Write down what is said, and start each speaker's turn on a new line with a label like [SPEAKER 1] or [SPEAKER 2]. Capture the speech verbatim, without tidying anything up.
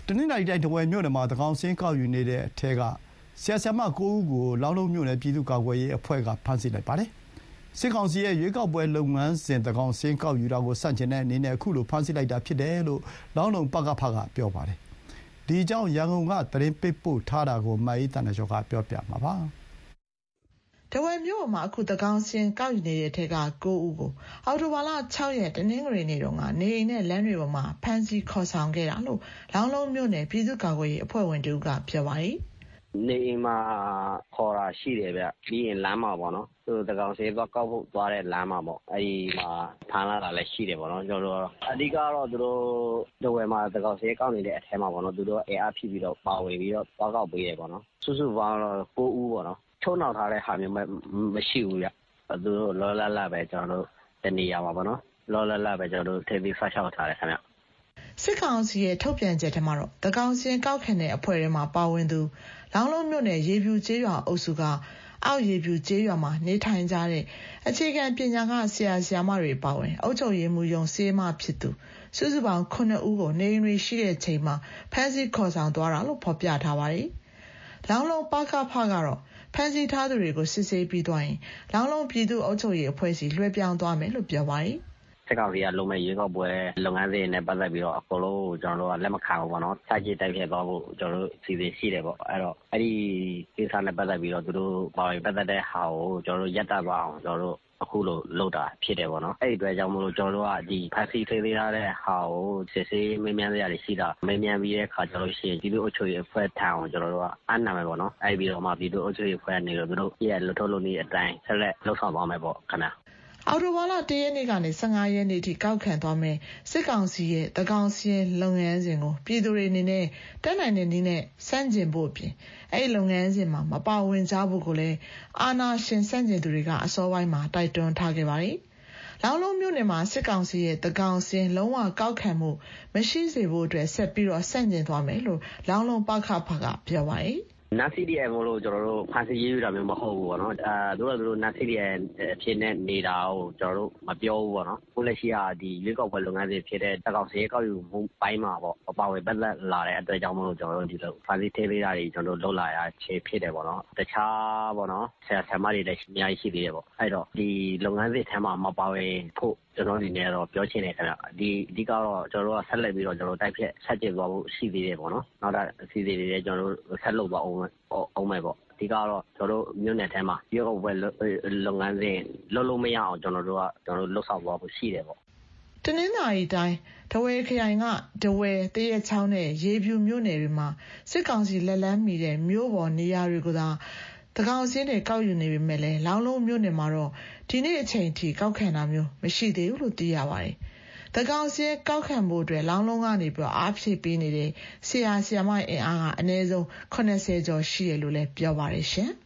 [SPEAKER 1] တနင်္လာရီတိုင်းထားဝယ်မြို့နယ်မှာသန်းခေါင်စာရင်းကောက်ယူနေတဲ့အထဲကဆရာဆရာမကိုးဦးကိုလောင်းလုံးမြို့နယ်ပြည်သူ့ကာကွယ်ရေးအဖွဲ့ကဖမ်းဆီးလိုက်ပါတယ်။စစ်ကောင်စီရဲ့ရွေးကောက်ပွဲလုပ်ငန်းစဉ်သန်းခေါင်စာရင်းကောက်ယူတာကိုဆန့်ကျင်တဲ့အနေနဲ့အခုလိုဖမ်းဆီးလိုက်တာဖြစ်တယ်လို့လောင်းလုံးပကဖကပြောပါတယ်။ဒီအကြောင်းရန်ကုန်ကသတင်းပေးပို့ထားတာကိုမအေးသန္တာကျော်ကပြောပြမှာပါ။
[SPEAKER 2] ထားဝယ်မြို့မှာအခုသန်းခေါင်စာရင်းကောက်ယူနေတဲ့ထက်ကကိုးဦးကိုအောက်တိုဘာလ၆ရက်တနင်္ဂနွေနေ့တုန်းကနေအိမ်နဲ့လမ်းတွေပေါ်မှာဖမ်းဆီးခေါ်ဆောင်ခဲ့တာလို့လောင်းလုံးမြို့နယ်ပြည်သူ့ကာကွယ်ရေးအဖွဲ့ဝင်တို့ကပြောပါတယ်
[SPEAKER 3] ။နေအိမ်မှာခေါ်တာရှိတယ်ဗျ။ပြီးရင်လမ်းမှာပေါ့နော်။သူသန်းခေါင်စာရင်းသွားကောက်ဖို့သွားတဲ့လမ်းမှာပေါ့။အဲဒီမှာဖမ်းလာတာလည်းရှိတယ်ပေါ့နော်။ကျွန်တော်တို့အဓိကတော့သူတို့ထားဝယ်မှာသန်းခေါင်စာရင်းကောက်နေတဲ့အထဲမှာပေါ့နော်။သူတို့အင်အားဖြည့်ပြီးတော့ပါဝင်ပြီးတော့သွားကောက်ပေးတယ်ပေါ့နော်။စုစုပေါင်းတော့ကိုးဦးပေါ့နော်။ထုတ်နှောက်ထားတဲ့ဟာမျိုးမရှိဘူးဗျ။သူတို့လောလောလတ်ပဲကျွန်တော်တို့တနေရာမှာပေါ့နော်။လောလောလတ်ပဲကျွန်တော်တို့ထိပ်ပြီးဖတ်ချောက်ထားတယ်ခင်ဗျ
[SPEAKER 2] ။စစ်ကောင်စီရဲ့ထုတ်ပြန်ချက်ထဲမှာတော့သန်းခေါင်စာရင်းကောက်ခံတဲ့အဖွဲ့ထဲမှာပါဝင်သူလောင်းလုံးမြို့နယ်ရေဖြူကျေးရွာအုပ်စုကအောက်ရေဖြူကျေးရွာမှာနေထိုင်ကြတဲ့အခြေခံပညာကဆရာဆရာမတွေပါဝင်အုပ်ချုပ်ရေးမှူးယုံစေးမဖြစ်သူစုစုပေါင်းခုနှစ်ဦးကိုနေအိမ်တွေရှိတဲ့ချိန်မှာဖမ်းဆီးခေါ်ဆောင်သွားတာလို့ဖော်ပြထားပါတယ်။လောင်းလုံးပကဖကတော့ဖမ်းဆီးထားသူတွေကိုစစ်ဆေးပြီးသွားရင်လောင်းလုံးပြည်သူ့အုပ်ချုပ်ရေးအဖွဲ့စီလွှဲပြောင်းသွားမယ်လို့ပြောပါတယ်။
[SPEAKER 3] စစ်ကောင်စီကလုံမဲ့ရွေးကောက်ပွဲလုပ်ငန်းစဉ်နဲ့ပတ်သက်ပြီးတော့အကုန်လုံးကျွန်တော်တို့ကလက်မခံဘူးပေါ့နော်။စာကြည့်တိုက်ဖြစ်သွားဖို့ကျွန်တော်တို့စီစဉ်ရှိတယ်ပေါ့။အဲ့တော့အဲ့ဒီကိစ္စနဲ့ပတ်သက်ပြီးတော့သူတို့ပါဝင်ပတ်သက်တဲ့ဟာကိုကျွန်တော်တို့ရပ်တန့်သွားအောင်ကျွန်တော်တို့အခုလိုလုပ်တာဖြစ်တယ်ပေါ့နော်။အဲ့ဒီအတွက်ကြောင့်မလို့ကျွန်တော်တို့ကဒီဖက်စီသေးသေးထားတဲ့ဟာကိုစစ်ဆေးမေးမြန်းရရရှိတာမေးမြန်းပြီးတဲ့အခါကျတော့ရှိရင်ဒီလိုအချုပ်ရအဖွဲ့ထံအောင်ကျွန်တော်တို့ကအနံမယ်ပေါ့နော်။အဲ့ပြီးတော့မှဒီလိုအချုပ်ရအဖွဲ့ကနေတော့သူတို့ရဲ့လွတ်ထုတ်လို့နေတဲ့အတိုင်းဆက်လက်လှုပ်ဆောင်သွားမယ်ပေါ့ခင်ဗျာ။
[SPEAKER 2] အော်တိုဘာလတရက်နေ့ကနေ၁၅ရက်နေ့ထိကောက်ခံသွားမယ်စစ်ကောင်စီရဲ့သန်းခေါင်စာရင်းလုပ်ငန်းစဉ်ကိုပြည်သူတွေအနေနဲ့တက်နိုင်တဲ့နည်းနဲ့စန့်ကျင်ဖို့အပြင်အဲ့ဒီလုပ်ငန်းစဉ်မှာမပါဝင်ကြဖို့ကိုလည်းအာဏာရှင်စန့်ကျင်သူတွေကအစောပိုင်းမှာတိုက်တွန်းထားခဲ့ပါတယ်။လောင်းလုံးမြို့နယ်မှာစစ်ကောင်စီရဲ့သန်းခေါင်စာရင်းလုံးဝကောက်ခံမှုမရှိစေဖို့အတွက်ဆက်ပြီးတော့စန့်ကျင်သွားမယ်လို့လောင်းလုံးပကဖကပြောပါတယ်။
[SPEAKER 3] နတ်စီဒီအမ်လို့ကျွန်တော်တို့ဖန်စီရေးယူတာမျိုးမဟုတ်ဘူးပေါ့နော်။အဲတို့ကတို့နတ်စီဒီအမ်အဖြစ်နဲ့နေတာကိုကျွန်တော်တို့မပြောဘူးပေါ့နော်။ခုလက်ရှိကဒီရွေးကောက်ပွဲလုပ်ငန်းစဉ်ဖြစ်တဲ့သန်းခေါင်စာရင်းကောက်ယူမှုပိုင်းမှာပေါ့အပါဝင်ပတ်သက်လာတဲ့အတွက်ကြောင့်မလို့ကျွန်တော်တို့ဒီလိုဖန်စီသေးသေးတာတွေကျွန်တော်တို့လုပ်လာရခြေဖြစ်တယ်ပေါ့နော်။တခြားပေါ့နော်ဆရာဆရာမတွေလည်းအများကြီးရှိသေးတယ်ပေါ့။အဲ့တော့ဒီလုပ်ငန်းစဉ်ထဲမှာမပါဝင်ဖို့ကျွန်တော်ဒီနေ့တော့ပြောချင်တယ်ခင်ဗျ။ဒီအဓိကတော့ကျွန်တော်တို့ကဆက်လက်ပြီးတော့ကျွန်တော်တိုက်ဖြတ်ဆက်ကျင်သွားဖို့ရှိသေးတယ်ပေါ့နော်။နောက်တော့အစီအစဉ်တွေလည်းကျွန်တော်တို့ဆက်လုပ်ပါအောင်အောင်မယ်ပေါ့။ဒီကတော့ကျွန်တော်တို့မြို့နယ်ထဲမှာရွေးကောက်ပွဲလုပ်ငန်းစဉ်လုပ်လို့မရအောင်ကျွန်တော်တို့ကကျွန်တော်တို့လှုပ်ဆောင်သွားဖို့ရှိတယ်ပေါ့
[SPEAKER 2] ။တနင်္သာရီတိုင်းထားဝယ်ခရိုင်ကထားဝယ်တရက်ချောင်းနဲ့ရေဖြူမြို့နယ်တွေမှာစစ်ကောင်စီလက်လန်းမီတဲ့မြို့ပေါ်နေရာတွေကိုသာသန်းခေါင်စာရင်းတွေကောက်ယူနေပေမဲ့လည်းလောင်းလုံးမြို့နယ်မှာတော့ဒီနေ့အချိန်ထိကောက်ခံတာမျိုးမရှိသေးဘူးလို့သိရပါတယ်။သန်းခေါင်စာရင်းကောက်ခံဖို့အတွက်လောင်းလုံးကနေပြီးအားဖြည့်ပေးနေတဲ့ဆရာဆရာမအင်အားကအနည်းဆုံးခုနှစ်ဆယ်ကျော်ရှိတယ်လို့လည်းပြောပါတယ်ရှင်။